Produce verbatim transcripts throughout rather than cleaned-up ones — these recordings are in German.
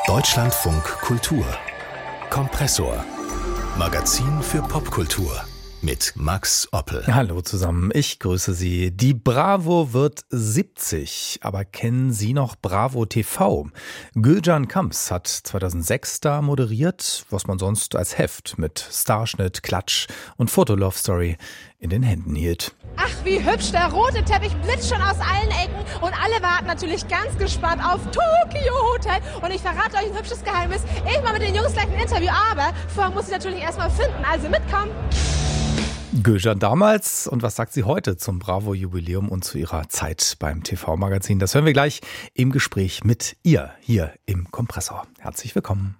Deutschlandfunk Kultur Kompressor. Magazin für Popkultur mit Max Oppel. Hallo zusammen, ich grüße Sie. Die Bravo wird siebzig, aber kennen Sie noch Bravo T V? Gülcan Kams hat zweitausendsechs da moderiert, was man sonst als Heft mit Starschnitt, Klatsch und Foto-Love-Story in den Händen hielt. Ach, wie hübsch, der rote Teppich blitzt schon aus allen Ecken und alle warten natürlich ganz gespannt auf Tokyo Hotel. Und ich verrate euch ein hübsches Geheimnis. Ich mache mit den Jungs gleich ein Interview, aber vorher muss ich natürlich erstmal finden, also mitkommen. Gülcan damals, und was sagt sie heute zum Bravo-Jubiläum und zu ihrer Zeit beim T V-Magazin? Das hören wir gleich im Gespräch mit ihr hier im Kompressor. Herzlich willkommen.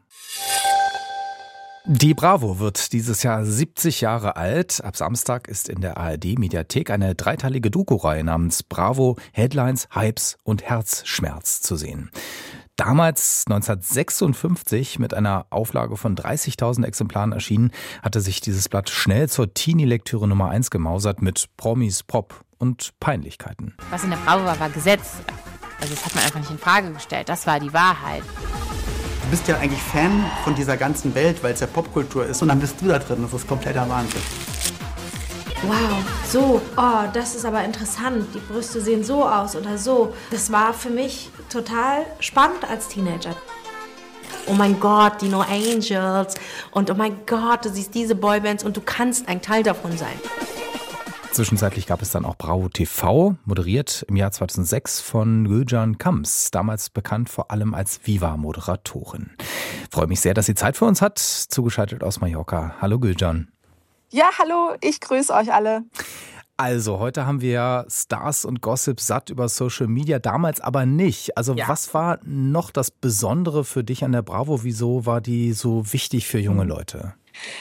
Die Bravo wird dieses Jahr siebzig Jahre alt. Ab Samstag ist in der A R D-Mediathek eine dreiteilige Doku-Reihe namens Bravo, Headlines, Hypes und Herzschmerz zu sehen. Damals neunzehnhundertsechsundfünfzig mit einer Auflage von dreißigtausend Exemplaren erschienen, hatte sich dieses Blatt schnell zur Teenie-Lektüre Nummer eins gemausert mit Promis, Pop und Peinlichkeiten. Was in der Bravo war, war Gesetz. Also das hat man einfach nicht in Frage gestellt. Das war die Wahrheit. Du bist ja eigentlich Fan von dieser ganzen Welt, weil es ja Popkultur ist. Und dann bist du da drin. Das ist kompletter Wahnsinn. Wow, so, oh, das ist aber interessant. Die Brüste sehen so aus oder so. Das war für mich total spannend als Teenager. Oh mein Gott, die No Angels. Und oh mein Gott, du siehst diese Boybands und du kannst ein Teil davon sein. Zwischenzeitlich gab es dann auch Bravo T V, moderiert im Jahr zweitausendsechs von Gülcan Kams, damals bekannt vor allem als Viva-Moderatorin. Freue mich sehr, dass sie Zeit für uns hat, zugeschaltet aus Mallorca. Hallo Gülcan. Ja, hallo, ich grüße euch alle. Also, heute haben wir ja Stars und Gossip satt über Social Media, damals aber nicht. Also, ja. Was war noch das Besondere für dich an der Bravo? Wieso war die so wichtig für junge Leute?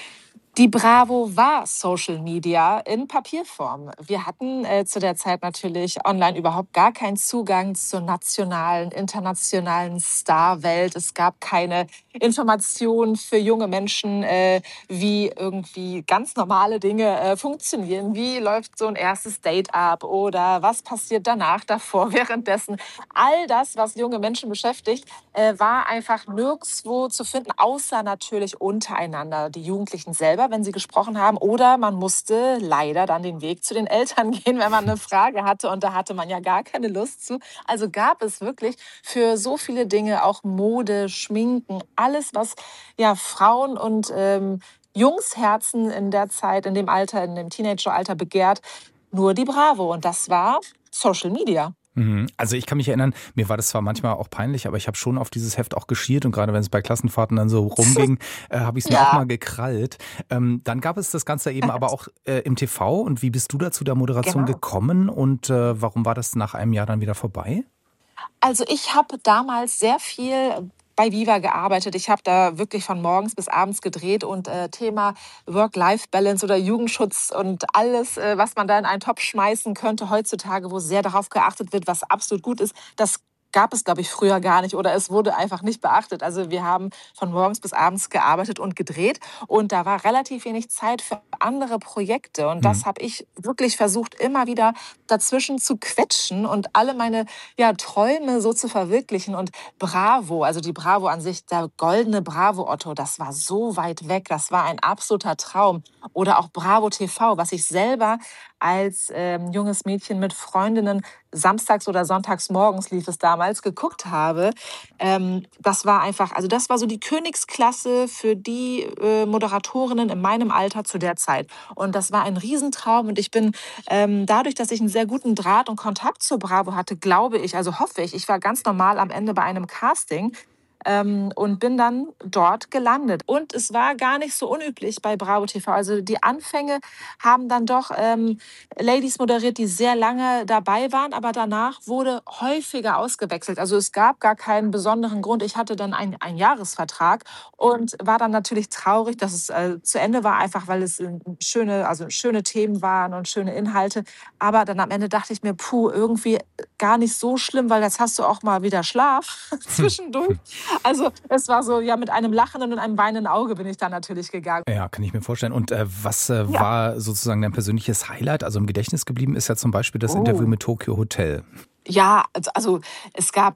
Die Bravo war Social Media in Papierform. Wir hatten äh, zu der Zeit natürlich online überhaupt gar keinen Zugang zur nationalen, internationalen Starwelt. Es gab keine Informationen für junge Menschen, äh, wie irgendwie ganz normale Dinge äh, funktionieren. Wie läuft so ein erstes Date ab oder was passiert danach, davor, währenddessen. All das, was junge Menschen beschäftigt, äh, war einfach nirgendwo zu finden, außer natürlich untereinander, die Jugendlichen selber, wenn sie gesprochen haben. Oder man musste leider dann den Weg zu den Eltern gehen, wenn man eine Frage hatte. Und da hatte man ja gar keine Lust zu. Also gab es wirklich für so viele Dinge, auch Mode, Schminken, alles, was ja Frauen und ähm, Jungsherzen in der Zeit, in dem Alter, in dem Teenageralter begehrt, nur die Bravo. Und das war Social Media. Also ich kann mich erinnern, mir war das zwar manchmal auch peinlich, aber ich habe schon auf dieses Heft auch geschielt und gerade wenn es bei Klassenfahrten dann so rumging, äh, habe ich es mir ja. auch mal gekrallt. Ähm, dann gab es das Ganze eben aber auch äh, im T V. Und wie bist du da zu der Moderation genau. gekommen und äh, warum war das nach einem Jahr dann wieder vorbei? Also ich habe damals sehr viel bei Viva gearbeitet. Ich habe da wirklich von morgens bis abends gedreht und äh, Thema Work-Life-Balance oder Jugendschutz und alles, äh, was man da in einen Topf schmeißen könnte heutzutage, wo sehr darauf geachtet wird, was absolut gut ist, das gab es, glaube ich, früher gar nicht oder es wurde einfach nicht beachtet. Also wir haben von morgens bis abends gearbeitet und gedreht und da war relativ wenig Zeit für andere Projekte und das mhm. habe ich wirklich versucht, immer wieder dazwischen zu quetschen und alle meine ja, Träume so zu verwirklichen und Bravo, also die Bravo an sich, der goldene Bravo-Otto, das war so weit weg, das war ein absoluter Traum. Oder auch Bravo T V, was ich selber als ähm, junges Mädchen mit Freundinnen samstags oder sonntags morgens lief es damals, geguckt habe. Ähm, das war einfach, also das war so die Königsklasse für die äh, Moderatorinnen in meinem Alter zu der Zeit. Und das war ein Riesentraum und ich bin ähm, dadurch, dass ich einen sehr guten Draht und Kontakt zur Bravo hatte, glaube ich, also hoffe ich, ich war ganz normal am Ende bei einem Casting, Ähm, und bin dann dort gelandet. Und es war gar nicht so unüblich bei Bravo T V. Also die Anfänge haben dann doch ähm, Ladies moderiert, die sehr lange dabei waren, aber danach wurde häufiger ausgewechselt. Also es gab gar keinen besonderen Grund. Ich hatte dann einen, einen Jahresvertrag und war dann natürlich traurig, dass es äh, zu Ende war, einfach weil es äh, schöne, also schöne Themen waren und schöne Inhalte. Aber dann am Ende dachte ich mir, puh, irgendwie gar nicht so schlimm, weil jetzt hast du auch mal wieder Schlaf zwischendurch. Also es war so, ja, mit einem lachenden und einem weinenden Auge bin ich dann natürlich gegangen. Ja, kann ich mir vorstellen. Und äh, was äh, ja. war sozusagen dein persönliches Highlight? Also im Gedächtnis geblieben ist ja zum Beispiel das oh. Interview mit Tokyo Hotel. Ja, also es gab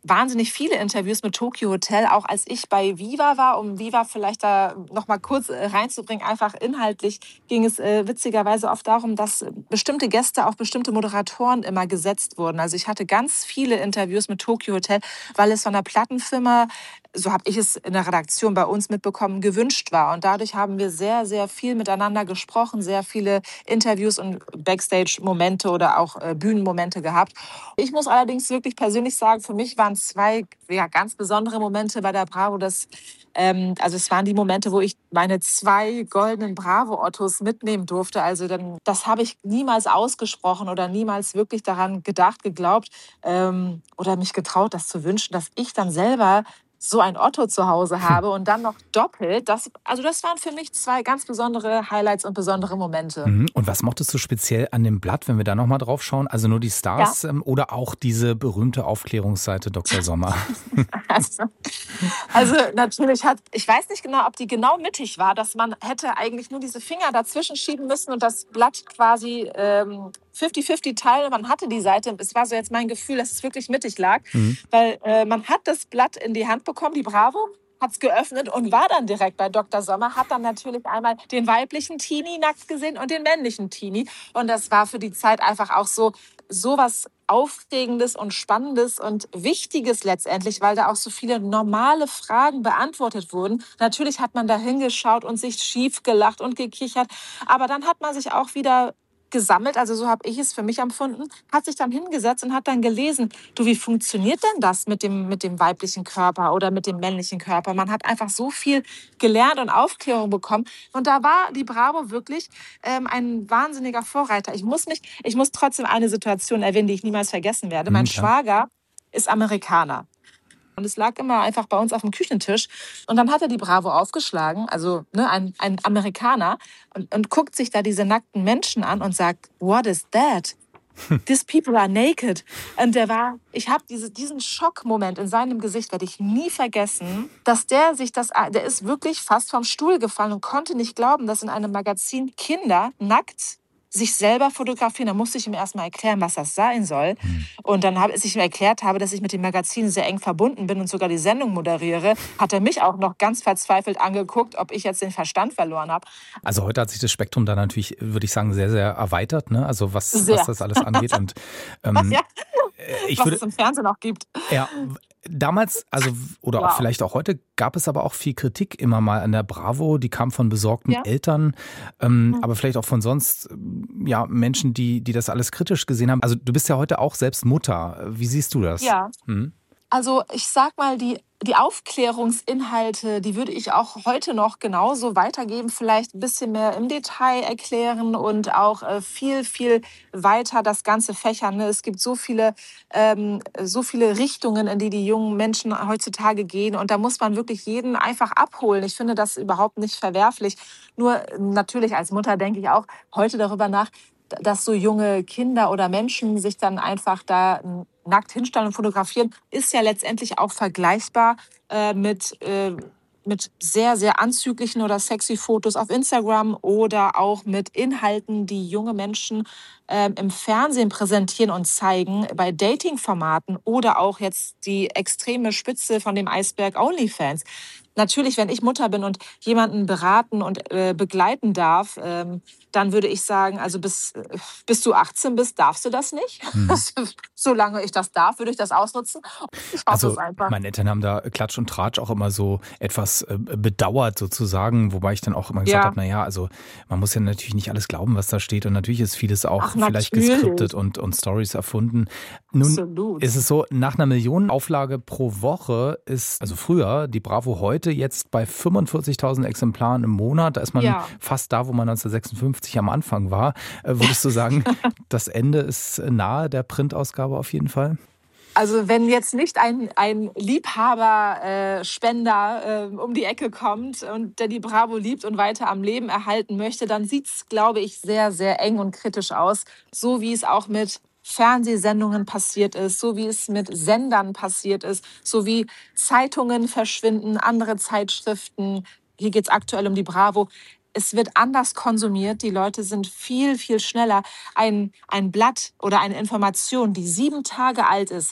wahnsinnig viele Interviews mit Tokyo Hotel, auch als ich bei Viva war, um Viva vielleicht da noch mal kurz äh, reinzubringen. Einfach inhaltlich ging es äh, witzigerweise oft darum, dass bestimmte Gäste auf bestimmte Moderatoren immer gesetzt wurden. Also ich hatte ganz viele Interviews mit Tokyo Hotel, weil es von der Plattenfirma, so habe ich es in der Redaktion bei uns mitbekommen, gewünscht war. Und dadurch haben wir sehr, sehr viel miteinander gesprochen, sehr viele Interviews und Backstage-Momente oder auch äh, Bühnenmomente gehabt. Ich muss allerdings wirklich persönlich sagen, für mich waren zwei ja, ganz besondere Momente bei der Bravo. Das, ähm, also es waren die Momente, wo ich meine zwei goldenen Bravo-Ottos mitnehmen durfte. Also dann, das habe ich niemals ausgesprochen oder niemals wirklich daran gedacht, geglaubt ähm, oder mich getraut, das zu wünschen, dass ich dann selber so ein Otto zu Hause habe und dann noch doppelt. Das, also das waren für mich zwei ganz besondere Highlights und besondere Momente. Mhm. Und was mochtest du speziell an dem Blatt, wenn wir da nochmal drauf schauen? Also nur die Stars ja. ähm, oder auch diese berühmte Aufklärungsseite Doktor Sommer? also, also natürlich hat, ich weiß nicht genau, ob die genau mittig war, dass man hätte eigentlich nur diese Finger dazwischen schieben müssen und das Blatt quasi ähm, fünfzig fünfzig teilen. Man hatte die Seite, es war so jetzt mein Gefühl, dass es wirklich mittig lag, mhm. weil äh, man hat das Blatt in die Hand bekommen, die Bravo, hat es geöffnet und war dann direkt bei Doktor Sommer, hat dann natürlich einmal den weiblichen Teenie nackt gesehen und den männlichen Teenie. Und das war für die Zeit einfach auch so, so was Aufregendes und Spannendes und Wichtiges letztendlich, weil da auch so viele normale Fragen beantwortet wurden. Natürlich hat man da hingeschaut und sich schief gelacht und gekichert, aber dann hat man sich auch wieder gesammelt, also so habe ich es für mich empfunden, hat sich dann hingesetzt und hat dann gelesen, du, wie funktioniert denn das mit dem, mit dem weiblichen Körper oder mit dem männlichen Körper? Man hat einfach so viel gelernt und Aufklärung bekommen und da war die Bravo wirklich ähm, ein wahnsinniger Vorreiter. Ich muss mich, ich muss trotzdem eine Situation erwähnen, die ich niemals vergessen werde. Mein Ja. Schwager ist Amerikaner. Und es lag immer einfach bei uns auf dem Küchentisch. Und dann hat er die Bravo aufgeschlagen, also ne, ein, ein Amerikaner, und, und guckt sich da diese nackten Menschen an und sagt, what is that? These people are naked. Und der war, ich habe diese, diesen Schockmoment in seinem Gesicht, werde ich nie vergessen, dass der sich das, der ist wirklich fast vom Stuhl gefallen und konnte nicht glauben, dass in einem Magazin Kinder nackt sich selber fotografieren. Da musste ich ihm erstmal erklären, was das sein soll. Und dann, als ich ihm erklärt habe, dass ich mit dem Magazin sehr eng verbunden bin und sogar die Sendung moderiere, hat er mich auch noch ganz verzweifelt angeguckt, ob ich jetzt den Verstand verloren habe. Also heute hat sich das Spektrum da natürlich, würde ich sagen, sehr, sehr erweitert, ne? Also was, Sehr. was das alles angeht. Und ähm, Ja, ich was würde, es im Fernsehen auch gibt. ja, damals, also oder Wow. auch vielleicht auch heute, gab es aber auch viel Kritik immer mal an der Bravo. Die kam von besorgten Ja. Eltern, ähm, Mhm. aber vielleicht auch von sonst ja Menschen, die, die das alles kritisch gesehen haben. Also du bist ja heute auch selbst Mutter. Wie siehst du das? Ja. Hm? Also ich sag mal, die, die Aufklärungsinhalte, die würde ich auch heute noch genauso weitergeben, vielleicht ein bisschen mehr im Detail erklären und auch äh, viel, viel weiter das Ganze fächern. Ne? Es gibt so viele, ähm, so viele Richtungen, in die die jungen Menschen heutzutage gehen und da muss man wirklich jeden einfach abholen. Ich finde das überhaupt nicht verwerflich. Nur natürlich als Mutter denke ich auch heute darüber nach, dass so junge Kinder oder Menschen sich dann einfach da nackt hinstellen und fotografieren, ist ja letztendlich auch vergleichbar äh, mit, äh, mit sehr, sehr anzüglichen oder sexy Fotos auf Instagram oder auch mit Inhalten, die junge Menschen äh, im Fernsehen präsentieren und zeigen, bei Dating-Formaten oder auch jetzt die extreme Spitze von dem Eisberg OnlyFans. Natürlich, wenn ich Mutter bin und jemanden beraten und äh, begleiten darf, ähm, dann würde ich sagen, also bis, äh, bis du achtzehn bist, darfst du das nicht. Mhm. Solange ich das darf, würde ich das ausnutzen. Ich hoffe Also es einfach. meine Eltern haben da Klatsch und Tratsch auch immer so etwas äh, bedauert sozusagen, wobei ich dann auch immer gesagt Ja. habe, naja, also man muss ja natürlich nicht alles glauben, was da steht und natürlich ist vieles auch Ach, vielleicht natürlich. geskriptet und, und Stories erfunden. Nun Absolut. ist es so, nach einer Millionenauflage pro Woche ist, also früher, die Bravo heute jetzt bei fünfundvierzigtausend Exemplaren im Monat, da ist man Ja. fast da, wo man neunzehnhundertsechsundfünfzig am Anfang war. Äh, würdest du sagen, das Ende ist nahe der Printausgabe auf jeden Fall? Also wenn jetzt nicht ein, ein Liebhaber, äh, Spender äh, um die Ecke kommt und der die Bravo liebt und weiter am Leben erhalten möchte, dann sieht es, glaube ich, sehr, sehr eng und kritisch aus. So wie es auch mit Fernsehsendungen passiert ist, so wie es mit Sendern passiert ist, so wie Zeitungen verschwinden, andere Zeitschriften. Hier geht es aktuell um die Bravo. Es wird anders konsumiert. Die Leute sind viel, viel schneller. Ein, ein Blatt oder eine Information, die sieben Tage alt ist,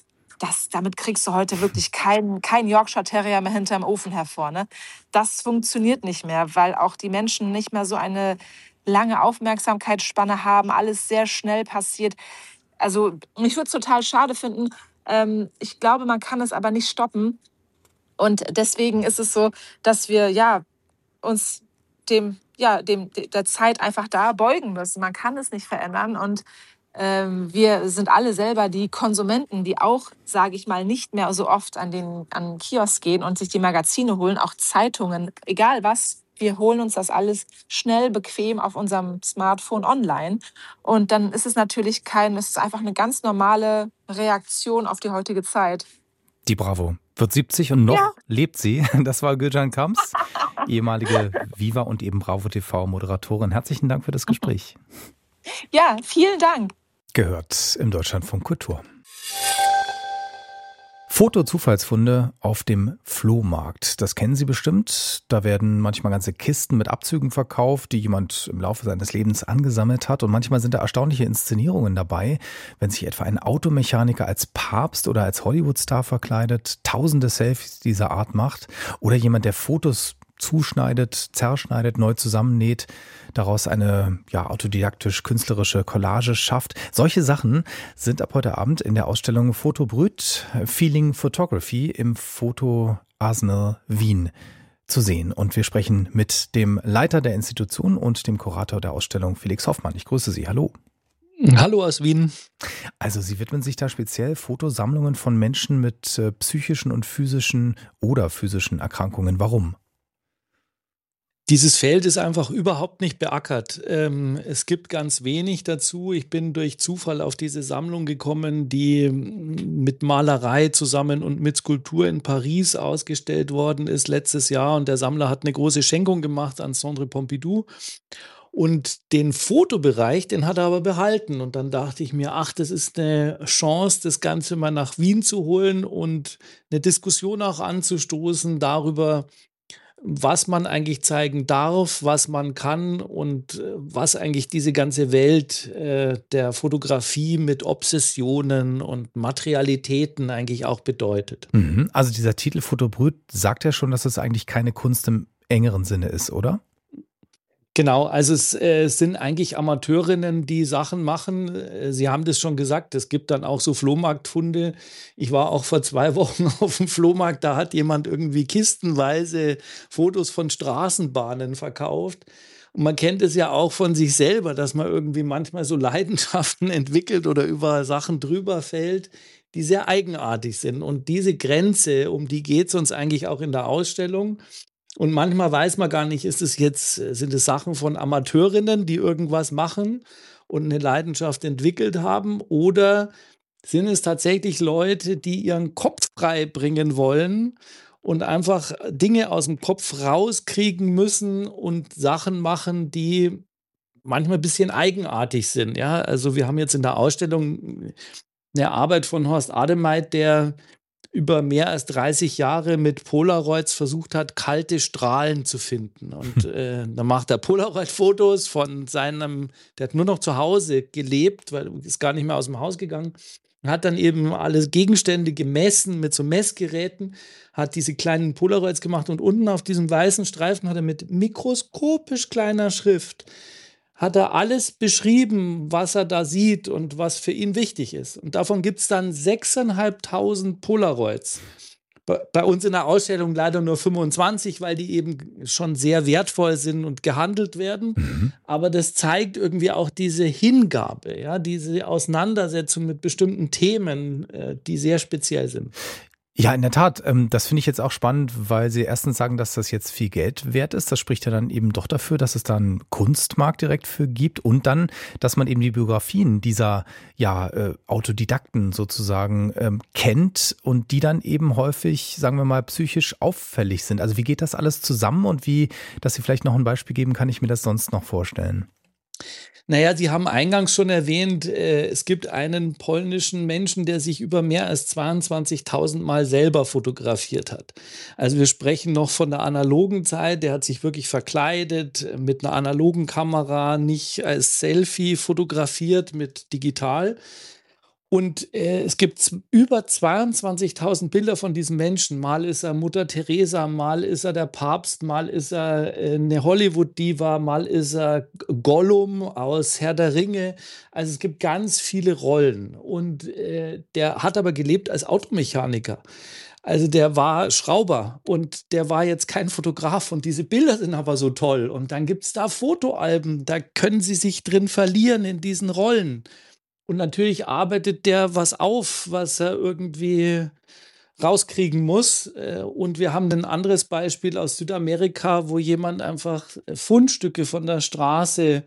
das, damit kriegst du heute wirklich keinen kein Yorkshire Terrier mehr hinterm Ofen hervor. Ne? Das funktioniert nicht mehr, weil auch die Menschen nicht mehr so eine lange Aufmerksamkeitsspanne haben, alles sehr schnell passiert. Also ich würde es total schade finden. Ähm, ich glaube, man kann es aber nicht stoppen. Und deswegen ist es so, dass wir ja, uns dem, ja, dem, der Zeit einfach da beugen müssen. Man kann es nicht verändern. Und ähm, wir sind alle selber die Konsumenten, die auch, sage ich mal, nicht mehr so oft an den, an den Kiosk gehen und sich die Magazine holen, auch Zeitungen, egal was. Wir holen uns das alles schnell, bequem auf unserem Smartphone online. Und dann ist es natürlich kein, es ist einfach eine ganz normale Reaktion auf die heutige Zeit. Die Bravo wird siebzig und noch Ja. lebt sie. Das war Gülcan Kams, ehemalige Viva und eben Bravo T V-Moderatorin. Herzlichen Dank für das Gespräch. Ja, vielen Dank. Gehört im Deutschlandfunk Kultur. Foto-Zufallsfunde auf dem Flohmarkt. Das kennen Sie bestimmt. Da werden manchmal ganze Kisten mit Abzügen verkauft, die jemand im Laufe seines Lebens angesammelt hat. Und manchmal sind da erstaunliche Inszenierungen dabei, wenn sich etwa ein Automechaniker als Papst oder als Hollywood-Star verkleidet, tausende Selfies dieser Art macht oder jemand, der Fotos zuschneidet, zerschneidet, neu zusammennäht, daraus eine ja, autodidaktisch-künstlerische Collage schafft. Solche Sachen sind ab heute Abend in der Ausstellung Foto Brut, Feeling Photography im Foto Arsenal Wien zu sehen. Und wir sprechen mit dem Leiter der Institution und dem Kurator der Ausstellung, Felix Hoffmann. Ich grüße Sie. Hallo. Hallo aus Wien. Also Sie widmen sich da speziell Fotosammlungen von Menschen mit äh, psychischen und physischen oder physischen Erkrankungen. Warum? Dieses Feld ist einfach überhaupt nicht beackert. Ähm, es gibt ganz wenig dazu. Ich bin durch Zufall auf diese Sammlung gekommen, die mit Malerei zusammen und mit Skulptur in Paris ausgestellt worden ist letztes Jahr. Und der Sammler hat eine große Schenkung gemacht an Centre Pompidou. Und den Fotobereich, den hat er aber behalten. Und dann dachte ich mir, ach, das ist eine Chance, das Ganze mal nach Wien zu holen und eine Diskussion auch anzustoßen darüber, was man eigentlich zeigen darf, was man kann und äh, was eigentlich diese ganze Welt äh, der Fotografie mit Obsessionen und Materialitäten eigentlich auch bedeutet. Mhm. Also dieser Titel Foto Brut sagt ja schon, dass es eigentlich keine Kunst im engeren Sinne ist, oder? Genau, also es äh, sind eigentlich Amateurinnen, die Sachen machen. Äh, Sie haben das schon gesagt, es gibt dann auch so Flohmarktfunde. Ich war auch vor zwei Wochen auf dem Flohmarkt, da hat jemand irgendwie kistenweise Fotos von Straßenbahnen verkauft. Und man kennt es ja auch von sich selber, dass man irgendwie manchmal so Leidenschaften entwickelt oder über Sachen drüber fällt, die sehr eigenartig sind. Und diese Grenze, um die geht es uns eigentlich auch in der Ausstellung. Und manchmal weiß man gar nicht, ist es jetzt, sind es Sachen von Amateurinnen, die irgendwas machen und eine Leidenschaft entwickelt haben, oder sind es tatsächlich Leute, die ihren Kopf frei bringen wollen und einfach Dinge aus dem Kopf rauskriegen müssen und Sachen machen, die manchmal ein bisschen eigenartig sind. Ja, also wir haben jetzt in der Ausstellung eine Arbeit von Horst Ademeit, der über mehr als dreißig Jahre mit Polaroids versucht hat, kalte Strahlen zu finden. Und äh, dann macht er Polaroid-Fotos von seinem, der hat nur noch zu Hause gelebt, weil er ist gar nicht mehr aus dem Haus gegangen. Hat dann eben alle Gegenstände gemessen mit so Messgeräten, hat diese kleinen Polaroids gemacht und unten auf diesem weißen Streifen hat er mit mikroskopisch kleiner Schrift hat er alles beschrieben, was er da sieht und was für ihn wichtig ist. Und davon gibt es dann sechstausendfünfhundert Polaroids. Bei, bei uns in der Ausstellung leider nur fünfundzwanzig, weil die eben schon sehr wertvoll sind und gehandelt werden. Mhm. Aber das zeigt irgendwie auch diese Hingabe, ja, diese Auseinandersetzung mit bestimmten Themen, äh, die sehr speziell sind. Ja, in der Tat. Das finde ich jetzt auch spannend, weil Sie erstens sagen, dass das jetzt viel Geld wert ist. Das spricht ja dann eben doch dafür, dass es da einen Kunstmarkt direkt für gibt und dann, dass man eben die Biografien dieser ja, Autodidakten sozusagen ähm, kennt und die dann eben häufig, sagen wir mal, psychisch auffällig sind. Also wie geht das alles zusammen und wie, dass Sie vielleicht noch ein Beispiel geben, kann ich mir das sonst noch vorstellen? Naja, Sie haben eingangs schon erwähnt, äh, es gibt einen polnischen Menschen, der sich über mehr als zweiundzwanzigtausend Mal selber fotografiert hat. Also wir sprechen noch von der analogen Zeit, der hat sich wirklich verkleidet, mit einer analogen Kamera, nicht als Selfie fotografiert mit digital. Und äh, es gibt z- über zweiundzwanzigtausend Bilder von diesem Menschen. Mal ist er Mutter Teresa, mal ist er der Papst, mal ist er äh, eine Hollywood-Diva, mal ist er Gollum aus Herr der Ringe. Also es gibt ganz viele Rollen. Und äh, der hat aber gelebt als Automechaniker. Also der war Schrauber und der war jetzt kein Fotograf und diese Bilder sind aber so toll. Und dann gibt es da Fotoalben, da können Sie sich drin verlieren in diesen Rollen. Und natürlich arbeitet der was auf, was er irgendwie rauskriegen muss. Äh, Und wir haben ein anderes Beispiel aus Südamerika, wo jemand einfach Fundstücke von der Straße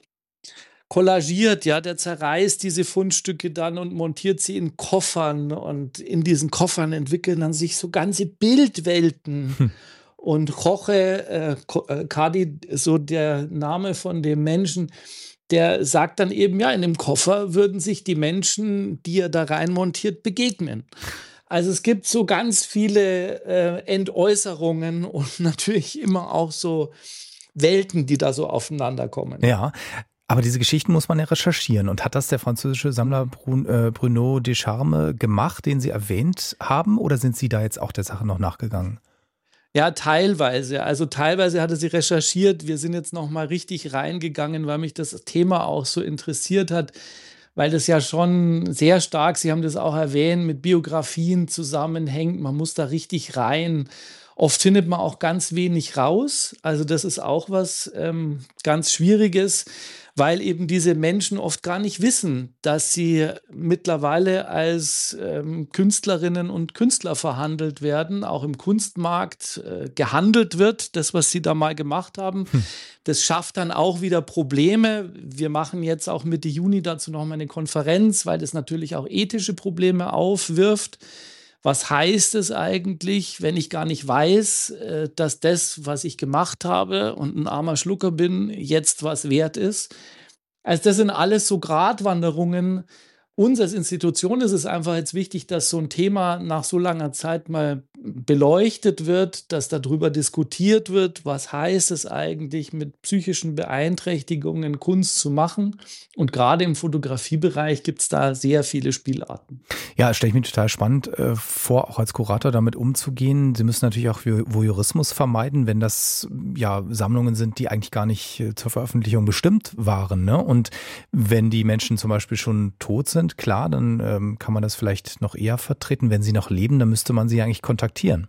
kollagiert, ja, der zerreißt diese Fundstücke dann und montiert sie in Koffern und in diesen Koffern entwickeln dann sich so ganze Bildwelten. Hm. Und Jorge äh, Ko- äh, Cadi, so der Name von dem Menschen, der sagt dann eben, ja, in dem Koffer würden sich die Menschen, die er da rein montiert, begegnen. Also es gibt so ganz viele äh, Entäußerungen und natürlich immer auch so Welten, die da so aufeinander kommen. Ja, aber diese Geschichten muss man ja recherchieren. Und hat das der französische Sammler Brun, äh, Bruno Descharmes gemacht, den Sie erwähnt haben? Oder sind Sie da jetzt auch der Sache noch nachgegangen? Ja, teilweise. Also teilweise hatte sie recherchiert. Wir sind jetzt noch mal richtig reingegangen, weil mich das Thema auch so interessiert hat, weil das ja schon sehr stark, Sie haben das auch erwähnt, mit Biografien zusammenhängt. Man muss da richtig rein. Oft findet man auch ganz wenig raus. Also das ist auch was ähm, ganz Schwieriges, weil eben diese Menschen oft gar nicht wissen, dass sie mittlerweile als ähm, Künstlerinnen und Künstler verhandelt werden, auch im Kunstmarkt äh, gehandelt wird, das, was sie da mal gemacht haben. Hm. Das schafft dann auch wieder Probleme. Wir machen jetzt auch Mitte Juni dazu noch mal eine Konferenz, weil das natürlich auch ethische Probleme aufwirft. Was heißt es eigentlich, wenn ich gar nicht weiß, äh, dass das, was ich gemacht habe und ein armer Schlucker bin, jetzt was wert ist? Also das sind alles so Gratwanderungen. Uns als Institution ist es einfach jetzt wichtig, dass so ein Thema nach so langer Zeit mal beleuchtet wird, dass darüber diskutiert wird, was heißt es eigentlich, mit psychischen Beeinträchtigungen Kunst zu machen. Und gerade im Fotografiebereich gibt es da sehr viele Spielarten. Ja, stelle ich mir total spannend äh, vor, auch als Kurator damit umzugehen. Sie müssen natürlich auch Voyeurismus vermeiden, wenn das ja Sammlungen sind, die eigentlich gar nicht äh, zur Veröffentlichung bestimmt waren, ne? Und wenn die Menschen zum Beispiel schon tot sind, klar, dann ähm, kann man das vielleicht noch eher vertreten. Wenn sie noch leben, dann müsste man sie eigentlich kontaktieren.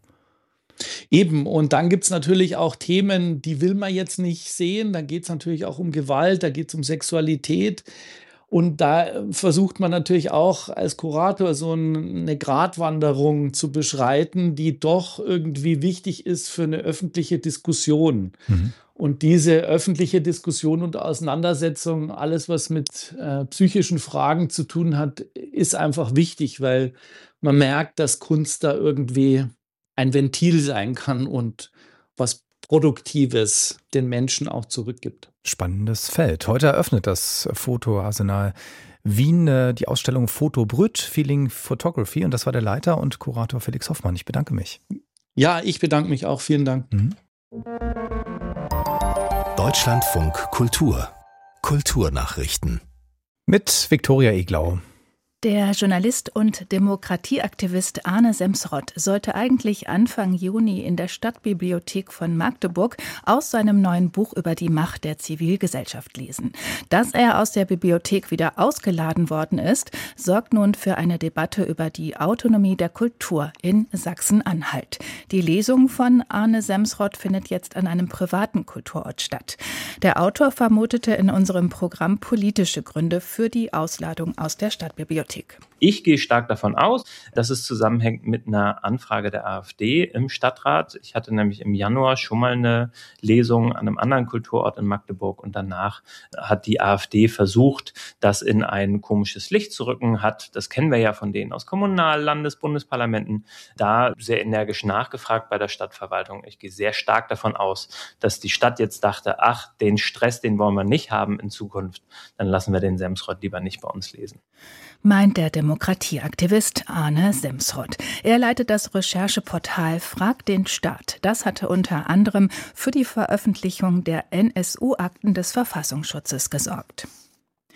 Eben, und dann gibt es natürlich auch Themen, die will man jetzt nicht sehen. Da geht es natürlich auch um Gewalt, da geht es um Sexualität. Und da versucht man natürlich auch als Kurator so eine Gratwanderung zu beschreiten, die doch irgendwie wichtig ist für eine öffentliche Diskussion. Mhm. Und diese öffentliche Diskussion und Auseinandersetzung, alles was mit äh, psychischen Fragen zu tun hat, ist einfach wichtig, weil man merkt, dass Kunst da irgendwie ein Ventil sein kann und was Produktives den Menschen auch zurückgibt. Spannendes Feld. Heute eröffnet das Fotoarsenal Wien äh, die Ausstellung Foto Brut, Feeling Photography. Und das war der Leiter und Kurator Felix Hoffmann. Ich bedanke mich. Ja, ich bedanke mich auch. Vielen Dank. Mhm. Deutschlandfunk Kultur. Kulturnachrichten. Mit Viktoria Eglau. Der Journalist und Demokratieaktivist Arne Semsrott sollte eigentlich Anfang Juni in der Stadtbibliothek von Magdeburg aus seinem neuen Buch über die Macht der Zivilgesellschaft lesen. Dass er aus der Bibliothek wieder ausgeladen worden ist, sorgt nun für eine Debatte über die Autonomie der Kultur in Sachsen-Anhalt. Die Lesung von Arne Semsrott findet jetzt an einem privaten Kulturort statt. Der Autor vermutete in unserem Programm politische Gründe für die Ausladung aus der Stadtbibliothek. Ich gehe stark davon aus, dass es zusammenhängt mit einer Anfrage der AfD im Stadtrat. Ich hatte nämlich im Januar schon mal eine Lesung an einem anderen Kulturort in Magdeburg und danach hat die AfD versucht, das in ein komisches Licht zu rücken, hat, das kennen wir ja von denen aus Kommunal-, Landes-, Bundesparlamenten, da sehr energisch nachgefragt bei der Stadtverwaltung. Ich gehe sehr stark davon aus, dass die Stadt jetzt dachte, ach, den Stress, den wollen wir nicht haben in Zukunft, dann lassen wir den Semsrott lieber nicht bei uns lesen. Meint der Demokratieaktivist Arne Semsrott. Er leitet das Rechercheportal Frag den Staat. Das hatte unter anderem für die Veröffentlichung der N S U-Akten des Verfassungsschutzes gesorgt.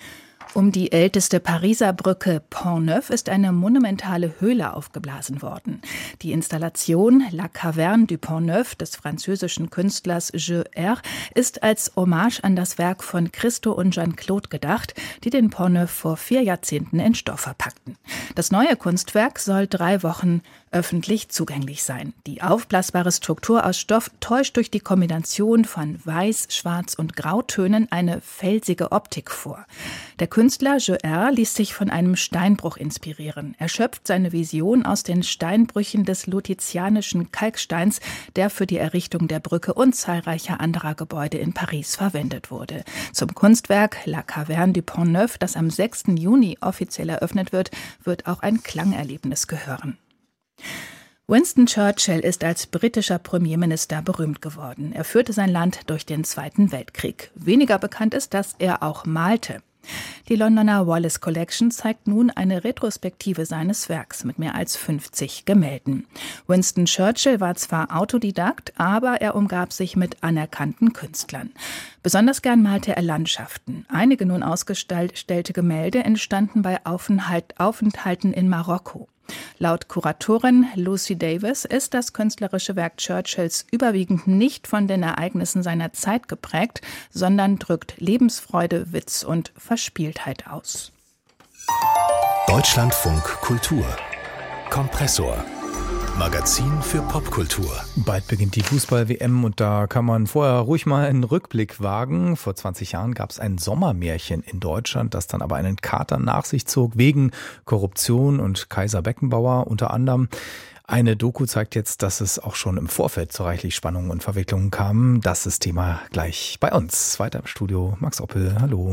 Um die älteste Pariser Brücke Pont-Neuf ist eine monumentale Höhle aufgeblasen worden. Die Installation La Caverne du Pont-Neuf des französischen Künstlers J R ist als Hommage an das Werk von Christo und Jeanne-Claude gedacht, die den Pont-Neuf vor vier Jahrzehnten in Stoff verpackten. Das neue Kunstwerk soll drei Wochen öffentlich zugänglich sein. Die aufblasbare Struktur aus Stoff täuscht durch die Kombination von Weiß, Schwarz und Grautönen eine felsige Optik vor. Der Künstler J R ließ sich von einem Steinbruch inspirieren. Er schöpft seine Vision aus den Steinbrüchen des lutizianischen Kalksteins, der für die Errichtung der Brücke und zahlreicher anderer Gebäude in Paris verwendet wurde. Zum Kunstwerk La Caverne du Pont-Neuf, das am sechsten Juni offiziell eröffnet wird, wird auch ein Klangerlebnis gehören. Winston Churchill ist als britischer Premierminister berühmt geworden. Er führte sein Land durch den Zweiten Weltkrieg. Weniger bekannt ist, dass er auch malte. Die Londoner Wallace Collection zeigt nun eine Retrospektive seines Werks mit mehr als fünfzig Gemälden. Winston Churchill war zwar Autodidakt, aber er umgab sich mit anerkannten Künstlern. Besonders gern malte er Landschaften. Einige nun ausgestellte Gemälde entstanden bei Aufenthalt, Aufenthalten in Marokko. Laut Kuratorin Lucy Davis ist das künstlerische Werk Churchills überwiegend nicht von den Ereignissen seiner Zeit geprägt, sondern drückt Lebensfreude, Witz und Verspieltheit aus. Deutschlandfunk Kultur Kompressor Magazin für Popkultur. Bald beginnt die Fußball-W M und da kann man vorher ruhig mal einen Rückblick wagen. Vor zwanzig Jahren gab es ein Sommermärchen in Deutschland, das dann aber einen Kater nach sich zog, wegen Korruption und Kaiser Beckenbauer unter anderem. Eine Doku zeigt jetzt, dass es auch schon im Vorfeld zu reichlich Spannungen und Verwicklungen kam. Das ist Thema gleich bei uns. Weiter im Studio Max Oppel, hallo.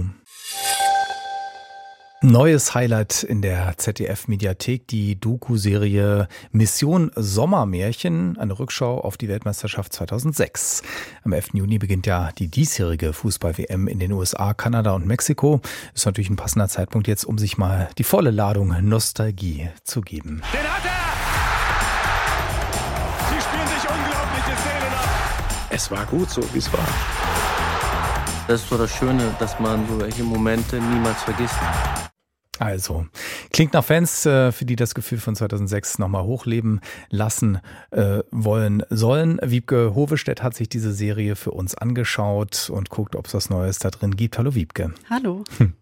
Neues Highlight in der Z D F-Mediathek, die Doku-Serie Mission Sommermärchen, eine Rückschau auf die Weltmeisterschaft zweitausendsechs. Am elften Juni beginnt ja die diesjährige Fußball-W M in den U S A, Kanada und Mexiko. Ist natürlich ein passender Zeitpunkt jetzt, um sich mal die volle Ladung Nostalgie zu geben. Den hat er! Sie spielen sich unglaubliche Szenen ab. Es war gut so, wie es war. Das ist so das Schöne, dass man solche Momente niemals vergisst. Also, klingt nach Fans, für die das Gefühl von zweitausendsechs nochmal hochleben lassen äh, wollen sollen. Wiebke Hovestedt hat sich diese Serie für uns angeschaut und guckt, ob es was Neues da drin gibt. Hallo Wiebke. Hallo.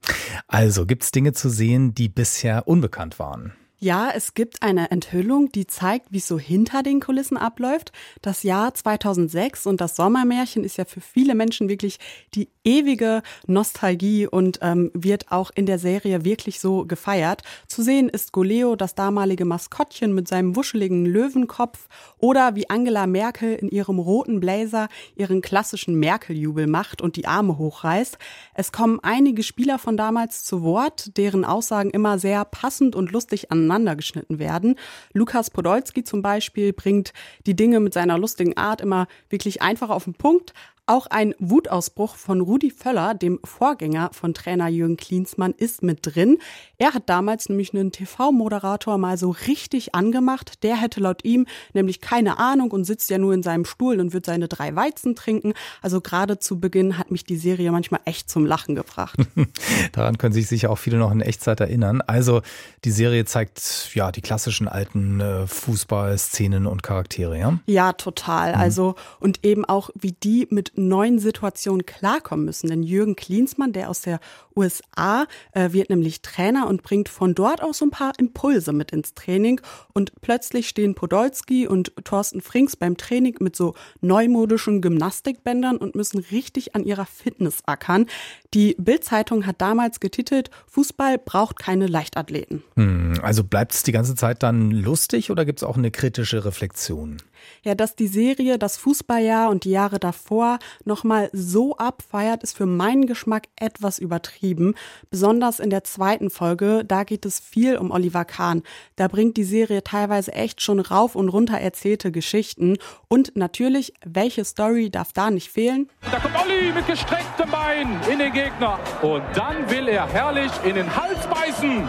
Also, gibt es Dinge zu sehen, die bisher unbekannt waren? Ja, es gibt eine Enthüllung, die zeigt, wie es so hinter den Kulissen abläuft. Das Jahr zweitausendsechs und das Sommermärchen ist ja für viele Menschen wirklich die ewige Nostalgie und ähm, wird auch in der Serie wirklich so gefeiert. Zu sehen ist Goleo, das damalige Maskottchen mit seinem wuscheligen Löwenkopf, oder wie Angela Merkel in ihrem roten Blazer ihren klassischen Merkel-Jubel macht und die Arme hochreißt. Es kommen einige Spieler von damals zu Wort, deren Aussagen immer sehr passend und lustig aneinander geschnitten werden. Lukas Podolski zum Beispiel bringt die Dinge mit seiner lustigen Art immer wirklich einfach auf den Punkt. Auch ein Wutausbruch von Rudi Völler, dem Vorgänger von Trainer Jürgen Klinsmann, ist mit drin. Er hat damals nämlich einen T V-Moderator mal so richtig angemacht. Der hätte laut ihm nämlich keine Ahnung und sitzt ja nur in seinem Stuhl und wird seine drei Weizen trinken. Also gerade zu Beginn hat mich die Serie manchmal echt zum Lachen gebracht. Daran können sich sicher auch viele noch in Echtzeit erinnern. Also die Serie zeigt ja die klassischen alten äh, Fußballszenen und Charaktere, ja? Ja, total. Mhm. Also und eben auch, wie die mit neuen Situationen klarkommen müssen. Denn Jürgen Klinsmann, der aus der U S A, äh, wird nämlich Trainer und bringt von dort aus so ein paar Impulse mit ins Training. Und plötzlich stehen Podolski und Thorsten Frings beim Training mit so neumodischen Gymnastikbändern und müssen richtig an ihrer Fitness ackern. Die Bild-Zeitung hat damals getitelt, Fußball braucht keine Leichtathleten. Hm, also bleibt es die ganze Zeit dann lustig oder gibt es auch eine kritische Reflexion? Ja, dass die Serie das Fußballjahr und die Jahre davor nochmal so abfeiert, ist für meinen Geschmack etwas übertrieben. Besonders in der zweiten Folge, da geht es viel um Oliver Kahn. Da bringt die Serie teilweise echt schon rauf und runter erzählte Geschichten. Und natürlich, welche Story darf da nicht fehlen? Da kommt Olli mit gestrecktem Bein in den Gegner. Und dann will er herrlich in den Hals beißen.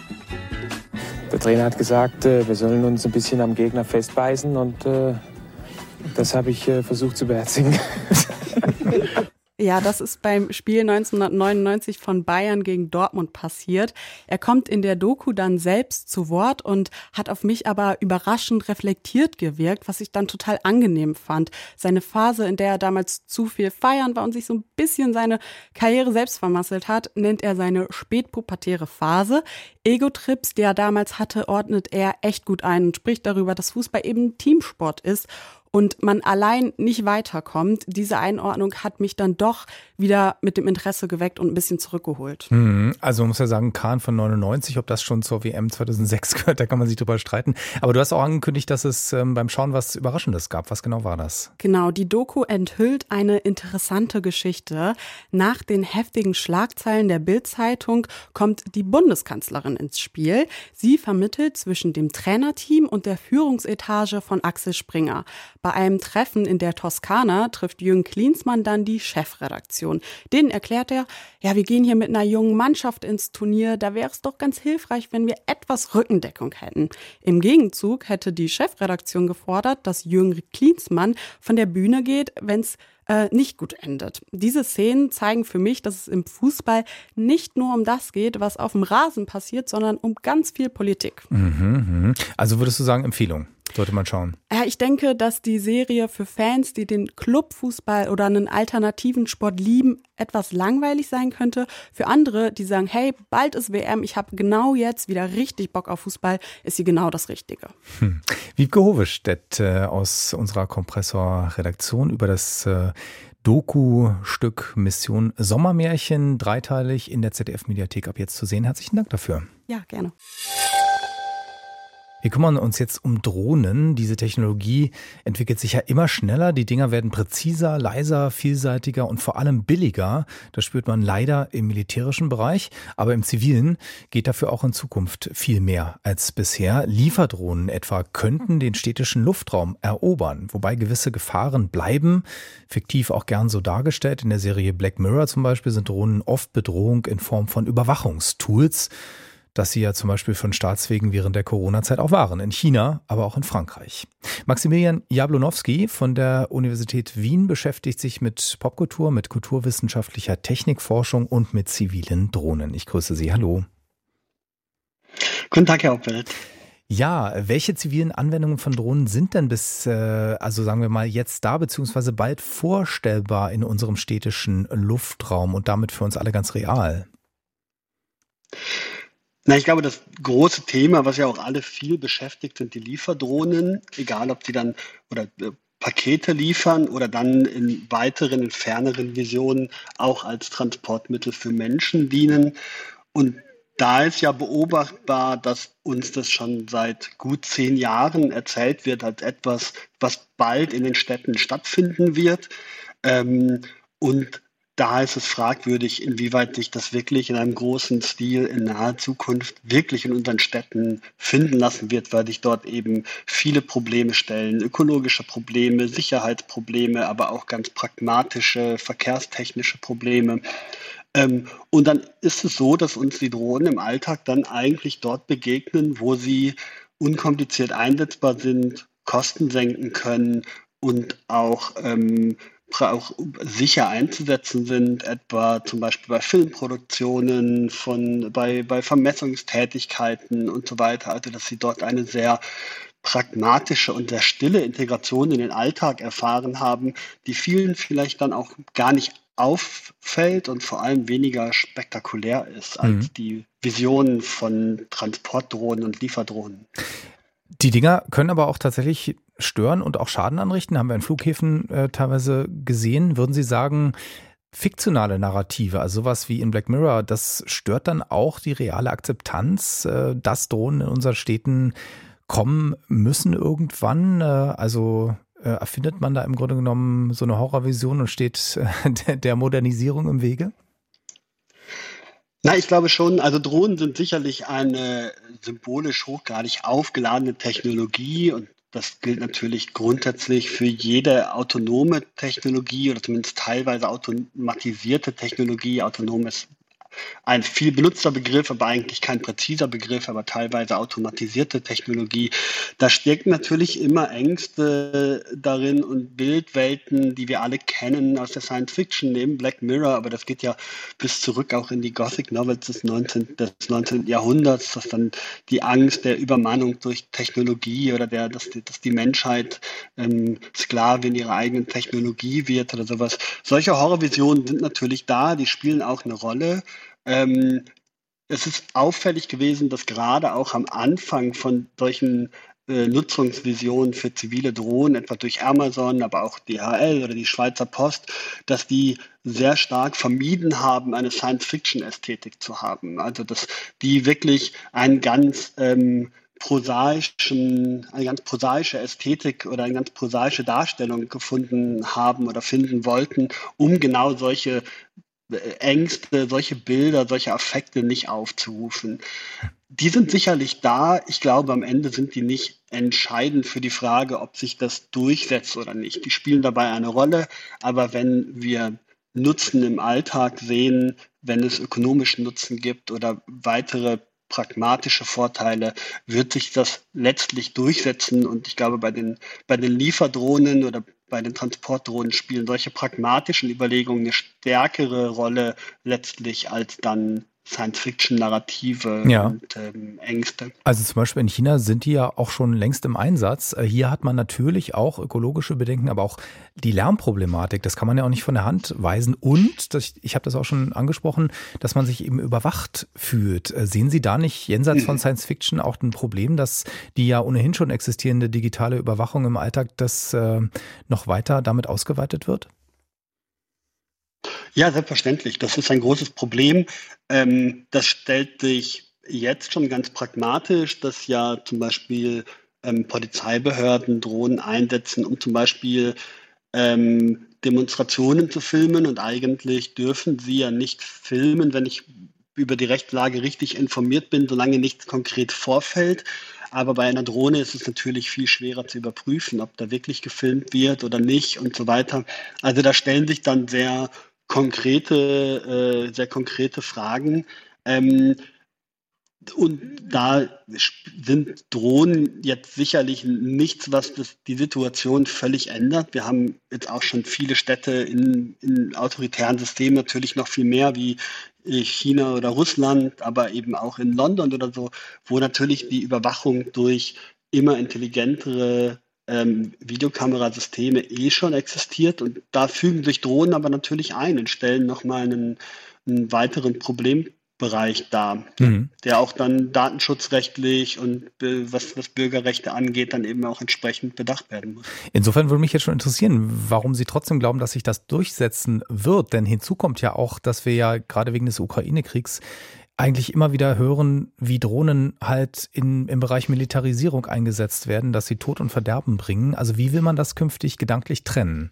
Der Trainer hat gesagt, wir sollen uns ein bisschen am Gegner festbeißen und äh, das habe ich äh, versucht zu beherzigen. Ja, das ist beim Spiel neunzehnhundertneunundneunzig von Bayern gegen Dortmund passiert. Er kommt in der Doku dann selbst zu Wort und hat auf mich aber überraschend reflektiert gewirkt, was ich dann total angenehm fand. Seine Phase, in der er damals zu viel feiern war und sich so ein bisschen seine Karriere selbst vermasselt hat, nennt er seine spätpubertäre Phase. Ego-Trips, die er damals hatte, ordnet er echt gut ein und spricht darüber, dass Fußball eben Teamsport ist und man allein nicht weiterkommt. Diese Einordnung hat mich dann doch wieder mit dem Interesse geweckt und ein bisschen zurückgeholt. Also man muss ja sagen, Kahn von neunundneunzig, ob das schon zur W M zweitausendsechs gehört, da kann man sich drüber streiten. Aber du hast auch angekündigt, dass es ähm, beim Schauen was Überraschendes gab. Was genau war das? Genau, die Doku enthüllt eine interessante Geschichte. Nach den heftigen Schlagzeilen der Bild-Zeitung kommt die Bundeskanzlerin ins Spiel. Sie vermittelt zwischen dem Trainerteam und der Führungsetage von Axel Springer. Bei einem Treffen in der Toskana trifft Jürgen Klinsmann dann die Chefredaktion. Denen erklärt er, ja, wir gehen hier mit einer jungen Mannschaft ins Turnier, da wäre es doch ganz hilfreich, wenn wir etwas Rückendeckung hätten. Im Gegenzug hätte die Chefredaktion gefordert, dass Jürgen Klinsmann von der Bühne geht, wenn es äh, nicht gut endet. Diese Szenen zeigen für mich, dass es im Fußball nicht nur um das geht, was auf dem Rasen passiert, sondern um ganz viel Politik. Mhm, also würdest du sagen, Empfehlung? Sollte man schauen. Ja, ich denke, dass die Serie für Fans, die den Clubfußball oder einen alternativen Sport lieben, etwas langweilig sein könnte. Für andere, die sagen, hey, bald ist W M, ich habe genau jetzt wieder richtig Bock auf Fußball, ist sie genau das Richtige. Hm. Wiebke Hovestedt äh, aus unserer Kompressor-Redaktion über das äh, Doku-Stück Mission Sommermärchen, dreiteilig in der Z D F-Mediathek ab jetzt zu sehen. Herzlichen Dank dafür. Ja, gerne. Wir kümmern uns jetzt um Drohnen. Diese Technologie entwickelt sich ja immer schneller. Die Dinger werden präziser, leiser, vielseitiger und vor allem billiger. Das spürt man leider im militärischen Bereich. Aber im Zivilen geht dafür auch in Zukunft viel mehr als bisher. Lieferdrohnen etwa könnten den städtischen Luftraum erobern, wobei gewisse Gefahren bleiben. Fiktiv auch gern so dargestellt. In der Serie Black Mirror zum Beispiel sind Drohnen oft Bedrohung in Form von Überwachungstools, dass sie ja zum Beispiel von Staatswegen während der Corona-Zeit auch waren, in China, aber auch in Frankreich. Maximilian Jablonowski von der Universität Wien beschäftigt sich mit Popkultur, mit kulturwissenschaftlicher Technikforschung und mit zivilen Drohnen. Ich grüße Sie, hallo. Guten Tag, Herr Opfeld. Ja, welche zivilen Anwendungen von Drohnen sind denn bis, äh, also sagen wir mal, jetzt da, beziehungsweise bald vorstellbar in unserem städtischen Luftraum und damit für uns alle ganz real? Na, ich glaube, das große Thema, was ja auch alle viel beschäftigt, sind die Lieferdrohnen, egal ob die dann oder äh, Pakete liefern oder dann in weiteren, in ferneren Visionen auch als Transportmittel für Menschen dienen. Und da ist ja beobachtbar, dass uns das schon seit gut zehn Jahren erzählt wird als etwas, was bald in den Städten stattfinden wird. Ähm, und Da ist es fragwürdig, inwieweit sich das wirklich in einem großen Stil in naher Zukunft wirklich in unseren Städten finden lassen wird, weil sich dort eben viele Probleme stellen, ökologische Probleme, Sicherheitsprobleme, aber auch ganz pragmatische, verkehrstechnische Probleme. Ähm, und dann ist es so, dass uns die Drohnen im Alltag dann eigentlich dort begegnen, wo sie unkompliziert einsetzbar sind, Kosten senken können und auch ähm, auch sicher einzusetzen sind, etwa zum Beispiel bei Filmproduktionen, von, bei, bei Vermessungstätigkeiten und so weiter. Also dass sie dort eine sehr pragmatische und sehr stille Integration in den Alltag erfahren haben, die vielen vielleicht dann auch gar nicht auffällt und vor allem weniger spektakulär ist als mhm. die Visionen von Transportdrohnen und Lieferdrohnen. Die Dinger können aber auch tatsächlich stören und auch Schaden anrichten, haben wir in Flughäfen äh, teilweise gesehen. Würden Sie sagen, fiktionale Narrative, also sowas wie in Black Mirror, das stört dann auch die reale Akzeptanz, äh, dass Drohnen in unseren Städten kommen müssen irgendwann? Äh, also äh, erfindet man da im Grunde genommen so eine Horrorvision und steht äh, der, der Modernisierung im Wege? Na, ich glaube schon, also Drohnen sind sicherlich eine symbolisch hochgradig aufgeladene Technologie und das gilt natürlich grundsätzlich für jede autonome Technologie oder zumindest teilweise automatisierte Technologie. Autonom ist ein viel benutzter Begriff, aber eigentlich kein präziser Begriff, aber teilweise automatisierte Technologie. Da stecken natürlich immer Ängste darin und Bildwelten, die wir alle kennen aus der Science Fiction, neben Black Mirror, aber das geht ja bis zurück auch in die Gothic Novels des neunzehnten. des neunzehnten. Jahrhunderts, dass dann die Angst der Übermannung durch Technologie oder der, dass die, dass die Menschheit ähm, Sklavin ihrer eigenen Technologie wird oder sowas. Solche Horrorvisionen sind natürlich da, die spielen auch eine Rolle. Ähm, es ist auffällig gewesen, dass gerade auch am Anfang von solchen äh, Nutzungsvisionen für zivile Drohnen, etwa durch Amazon, aber auch D H L oder die Schweizer Post, dass die sehr stark vermieden haben, eine Science-Fiction-Ästhetik zu haben. Also dass die wirklich einen ganz ähm, prosaischen, eine ganz prosaische Ästhetik oder eine ganz prosaische Darstellung gefunden haben oder finden wollten, um genau solche Ängste, solche Bilder, solche Affekte nicht aufzurufen. Die sind sicherlich da. Ich glaube, am Ende sind die nicht entscheidend für die Frage, ob sich das durchsetzt oder nicht. Die spielen dabei eine Rolle, aber wenn wir Nutzen im Alltag sehen, wenn es ökonomischen Nutzen gibt oder weitere pragmatische Vorteile, wird sich das letztlich durchsetzen. Und ich glaube, bei den, bei den Lieferdrohnen oder bei den Transportdrohnen spielen solche pragmatischen Überlegungen eine stärkere Rolle letztlich als dann Science-Fiction-Narrative Ja. und ähm, Ängste. Also zum Beispiel in China sind die ja auch schon längst im Einsatz. Hier hat man natürlich auch ökologische Bedenken, aber auch die Lärmproblematik, das kann man ja auch nicht von der Hand weisen. Und, das, ich habe das auch schon angesprochen, dass man sich eben überwacht fühlt. Sehen Sie da nicht jenseits von Science-Fiction auch ein Problem, dass die ja ohnehin schon existierende digitale Überwachung im Alltag, das äh, noch weiter damit ausgeweitet wird? Ja, selbstverständlich. Das ist ein großes Problem. Ähm, das stellt sich jetzt schon ganz pragmatisch, dass ja zum Beispiel ähm, Polizeibehörden Drohnen einsetzen, um zum Beispiel ähm, Demonstrationen zu filmen. Und eigentlich dürfen sie ja nicht filmen, wenn ich über die Rechtslage richtig informiert bin, solange nichts konkret vorfällt. Aber bei einer Drohne ist es natürlich viel schwerer zu überprüfen, ob da wirklich gefilmt wird oder nicht und so weiter. Also da stellen sich dann sehr konkrete, äh, sehr konkrete Fragen. Ähm, und da sind Drohnen jetzt sicherlich nichts, was das, die Situation völlig ändert. Wir haben jetzt auch schon viele Städte in, in autoritären Systemen, natürlich noch viel mehr wie China oder Russland, aber eben auch in London oder so, wo natürlich die Überwachung durch immer intelligentere Ähm, Videokamerasysteme eh schon existiert, und da fügen sich Drohnen aber natürlich ein und stellen nochmal einen, einen weiteren Problembereich dar, Mhm. der auch dann datenschutzrechtlich und äh, was, was Bürgerrechte angeht, dann eben auch entsprechend bedacht werden muss. Insofern würde mich jetzt schon interessieren, warum Sie trotzdem glauben, dass sich das durchsetzen wird. Denn hinzu kommt ja auch, dass wir ja gerade wegen des Ukraine-Kriegs eigentlich immer wieder hören, wie Drohnen halt in, im Bereich Militarisierung eingesetzt werden, dass sie Tod und Verderben bringen. Also wie will man das künftig gedanklich trennen?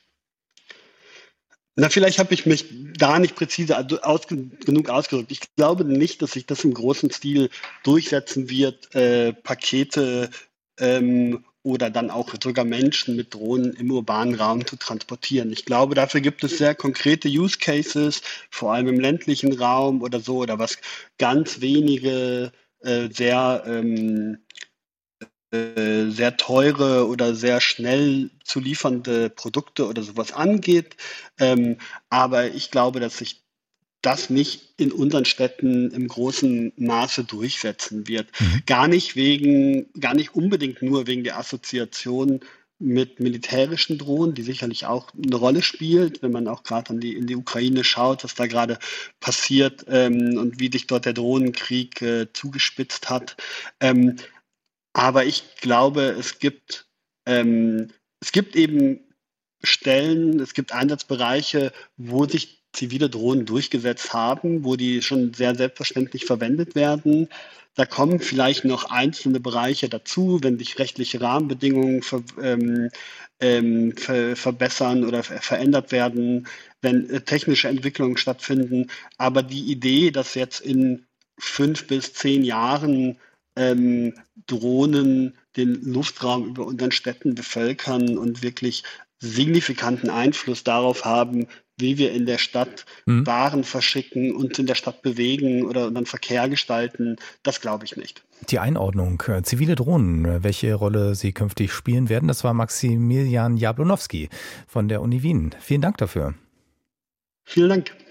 Na, vielleicht habe ich mich da nicht präzise ausge genug ausgedrückt. Ich glaube nicht, dass sich das im großen Stil durchsetzen wird, äh, Pakete ähm, oder dann auch sogar Menschen mit Drohnen im urbanen Raum zu transportieren. Ich glaube, dafür gibt es sehr konkrete Use Cases, vor allem im ländlichen Raum oder so, oder was ganz wenige äh, sehr ähm, äh, sehr teure oder sehr schnell zu liefernde Produkte oder sowas angeht. Ähm, aber ich glaube, dass sich das nicht in unseren Städten im großen Maße durchsetzen wird. Mhm. Gar nicht wegen, gar nicht unbedingt nur wegen der Assoziation mit militärischen Drohnen, die sicherlich auch eine Rolle spielt, wenn man auch gerade an die, in die Ukraine schaut, was da gerade passiert ähm, und wie sich dort der Drohnenkrieg äh, zugespitzt hat. Ähm, aber ich glaube, es gibt, ähm, es gibt eben Stellen, es gibt Einsatzbereiche, wo sich zivile Drohnen durchgesetzt haben, wo die schon sehr selbstverständlich verwendet werden. Da kommen vielleicht noch einzelne Bereiche dazu, wenn sich rechtliche Rahmenbedingungen ver, ähm, ähm, ver, verbessern oder ver, verändert werden, wenn äh, technische Entwicklungen stattfinden. Aber die Idee, dass jetzt in fünf bis zehn Jahren ähm, Drohnen den Luftraum über unseren Städten bevölkern und wirklich signifikanten Einfluss darauf haben, wie wir in der Stadt mhm. Waren verschicken, uns in der Stadt bewegen oder dann Verkehr gestalten, das glaube ich nicht. Die Einordnung, äh, zivile Drohnen, welche Rolle sie künftig spielen werden, das war Maximilian Jablonowski von der Uni Wien. Vielen Dank dafür. Vielen Dank.